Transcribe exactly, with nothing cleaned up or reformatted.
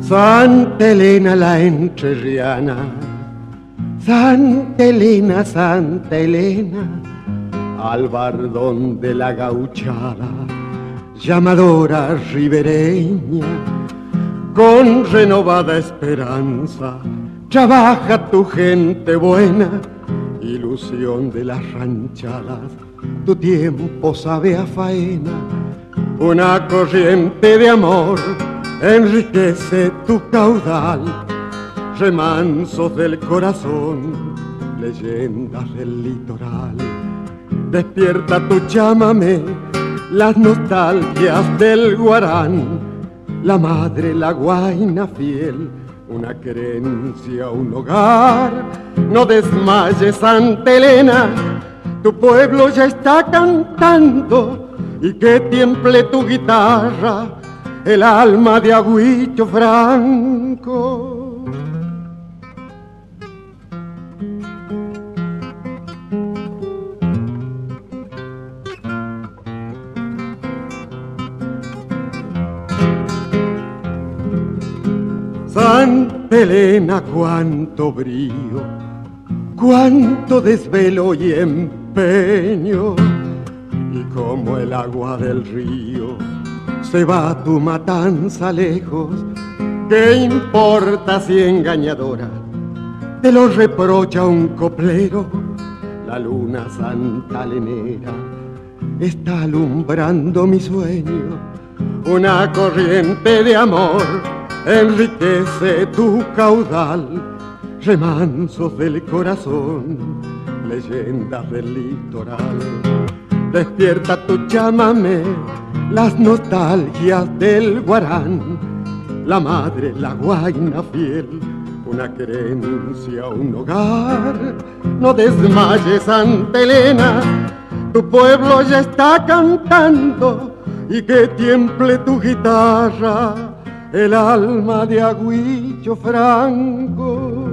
Santa Elena la entrerriana, Santa Elena, Santa Elena, al bardón de la gauchada, llamadora ribereña, con renovada esperanza, trabaja tu gente buena, ilusión de las ranchadas, tu tiempo sabe a faena, una corriente de amor enriquece tu caudal, remansos del corazón, leyendas del litoral. Despierta tu chámame, las nostalgias del guarán, la madre, la guaina fiel, una querencia, un hogar. No desmayes, Santa Elena, tu pueblo ya está cantando, y que tiemble tu guitarra, el alma de Agüillo Franco. Santa Elena, cuánto brío, cuánto desvelo y empeño, y como el agua del río se va tu matanza lejos. ¿Qué importa si engañadora te lo reprocha un coplero? La luna santalenera está alumbrando mi sueño, una corriente de amor enriquece tu caudal, remansos del corazón, leyendas del litoral. Despierta tu chámame, las nostalgias del guarán, la madre, la guaina fiel, una querencia, un hogar. No desmayes, Santa Elena, tu pueblo ya está cantando, y que tiemble tu guitarra, el alma de Agüillo Franco.